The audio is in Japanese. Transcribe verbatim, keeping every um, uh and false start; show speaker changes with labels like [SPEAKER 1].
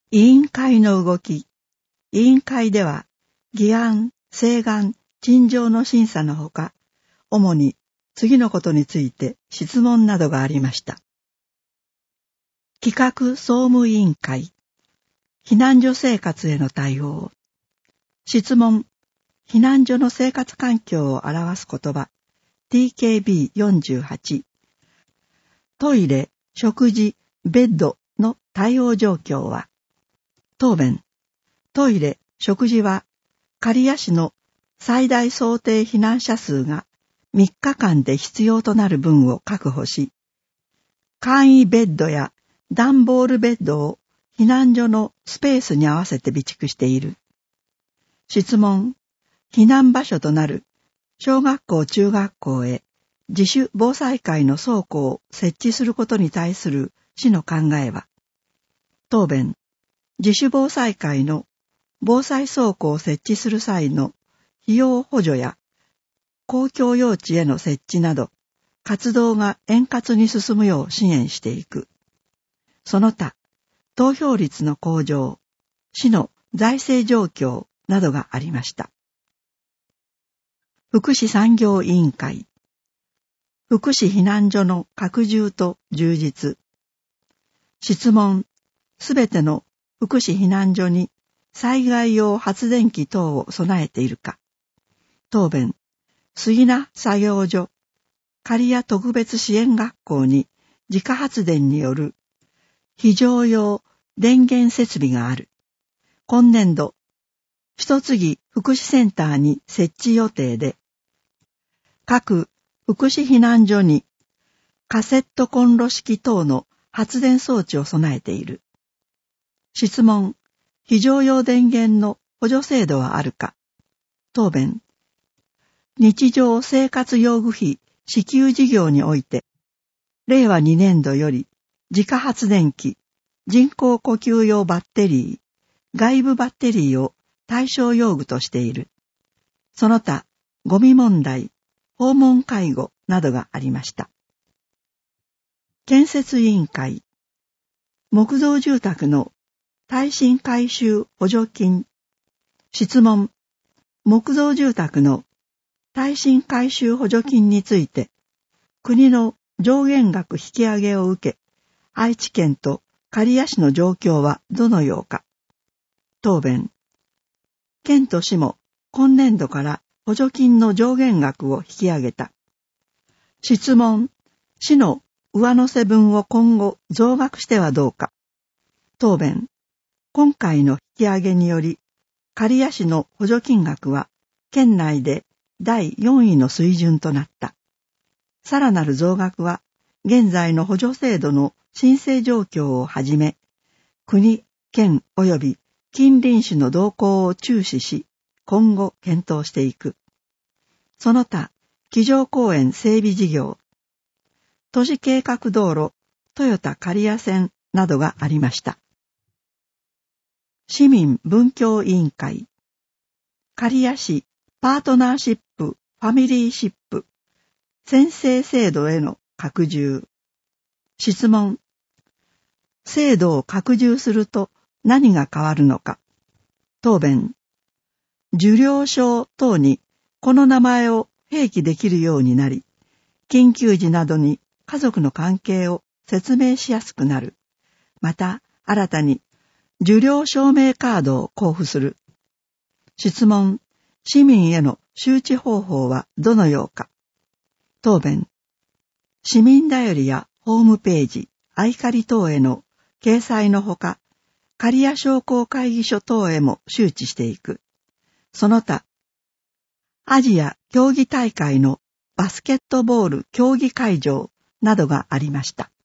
[SPEAKER 1] 委員会の動き。委員会では、議案、請願、陳情の審査のほか、主に次のことについて質問などがありました。企画総務委員会。避難所生活への対応。質問。避難所の生活環境を表す言葉。ティーケービーよんじゅうはち。トイレ、食事、ベッドの対応状況は。答弁。トイレ、食事は、刈谷市の最大想定避難者数がみっかかんで必要となる分を確保し、簡易ベッドや段ボールベッドを避難所のスペースに合わせて備蓄している。質問。避難場所となる小学校中学校へ自主防災会の倉庫を設置することに対する市の考えは。答弁。自主防災会の防災倉庫を設置する際の費用補助や公共用地への設置など活動が円滑に進むよう支援していく。その他、投票率の向上、市の財政状況などがありました。福祉産業委員会。福祉避難所の拡充と充実。質問。すべての福祉避難所に災害用発電機等を備えているか。答弁。杉名作業所、刈谷特別支援学校に自家発電による非常用電源設備がある。今年度、一次福祉センターに設置予定で、各福祉避難所にカセットコンロ式等の発電装置を備えている。質問。非常用電源の補助制度はあるか。答弁。日常生活用具費支給事業において、れいわにねんどより自家発電機、人工呼吸用バッテリー、外部バッテリーを対象用具としている。その他、ゴミ問題、訪問介護などがありました。建設委員会。木造住宅の耐震改修補助金。質問。木造住宅の耐震改修補助金について、国の上限額引き上げを受け、愛知県と刈谷市の状況はどのようか。答弁。県と市も今年度から補助金の上限額を引き上げた。質問。市の上乗せ分を今後増額してはどうか。答弁。今回の引き上げにより、刈谷市の補助金額は県内でだいよんいの水準となった。さらなる増額は、現在の補助制度の申請状況をはじめ、国、県及び近隣市の動向を注視し、今後検討していく。その他、机上公園整備事業、都市計画道路、豊田刈谷線などがありました。市民文教委員会。刈谷市パートナーシップ、ファミリーシップ、宣誓制度への拡充。質問。制度を拡充すると何が変わるのか。答弁。受領証等にこの名前を併記できるようになり、緊急時などに家族の関係を説明しやすくなる。また、新たに受領証明カードを交付する。質問。市民への周知方法はどのようか。答弁。市民だよりやホームページ、アイカリ等への掲載のほか、刈谷商工会議所等へも周知していく。その他、アジア競技大会のバスケットボール競技会場などがありました。